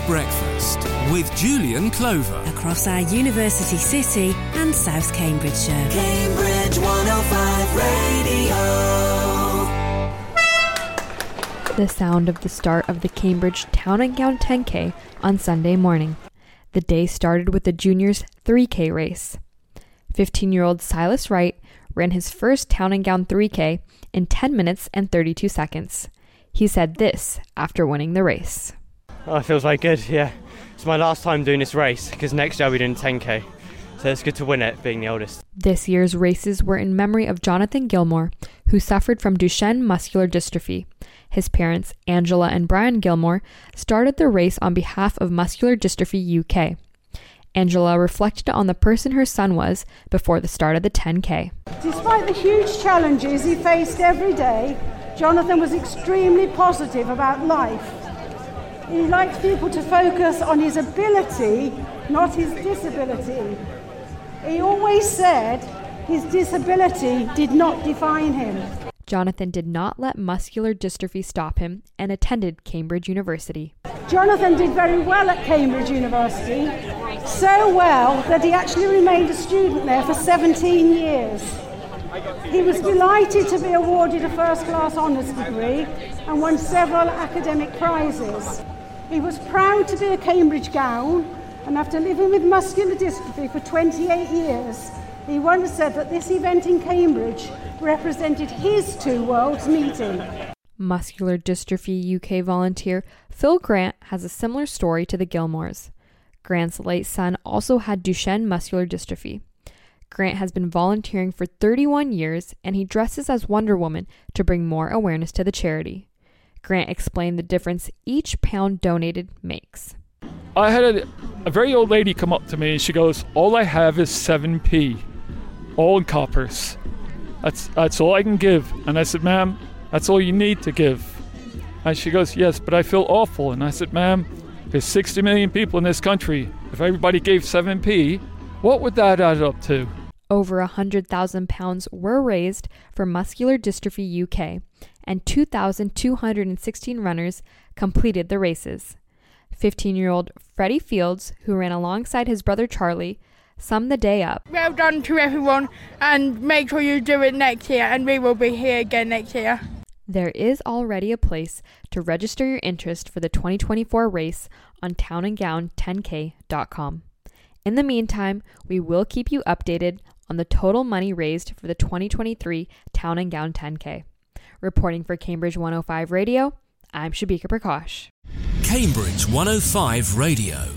Breakfast with Julian Clover. Across our university city and South Cambridgeshire. Cambridge 105 Radio. The sound of the start of the Cambridge Town and Gown 10K on Sunday morning. The day started with the juniors' 3K race. 15-year-old Silas Wright ran his first Town and Gown 3K in 10 minutes and 32 seconds. He said this after winning the race. Oh, it feels very good, yeah. It's my last time doing this race because next year I'll be doing 10K. So it's good to win it, being the oldest. This year's races were in memory of Jonathan Gilmore, who suffered from Duchenne muscular dystrophy. His parents, Angela and Brian Gilmore, started the race on behalf of Muscular Dystrophy UK. Angela reflected on the person her son was before the start of the 10K. Despite the huge challenges he faced every day, Jonathan was extremely positive about life. He liked people to focus on his ability, not his disability. He always said his disability did not define him. Jonathan did not let muscular dystrophy stop him and attended Cambridge University. Jonathan did very well at Cambridge University, so well that he actually remained a student there for 17 years. He was delighted to be awarded a first-class honours degree and won several academic prizes. He was proud to be a Cambridge Gown, and after living with muscular dystrophy for 28 years, he once said that this event in Cambridge represented his two worlds meeting. Muscular Dystrophy UK volunteer Phil Grant has a similar story to the Gilmores. Grant's late son also had Duchenne muscular dystrophy. Grant has been volunteering for 31 years, and he dresses as Wonder Woman to bring more awareness to the charity. Grant explained the difference each pound donated makes. I had a very old lady come up to me and she goes, "All I have is 7p, all in coppers. That's all I can give." And I said, "Ma'am, that's all you need to give." And she goes, "Yes, but I feel awful." And I said, "Ma'am, there's 60 million people in this country. If everybody gave 7p, what would that add up to?" Over £100,000 were raised for Muscular Dystrophy UK, and 2,216 runners completed the races. 15-year-old Freddie Fields, who ran alongside his brother Charlie, summed the day up. Well done to everyone, and make sure you do it next year, and we will be here again next year. There is already a place to register your interest for the 2024 race on townandgown10k.com. In the meantime, we will keep you updated on the total money raised for the 2023 Town and Gown 10K. Reporting for Cambridge 105 Radio, I'm Shabika Prakash. Cambridge 105 Radio.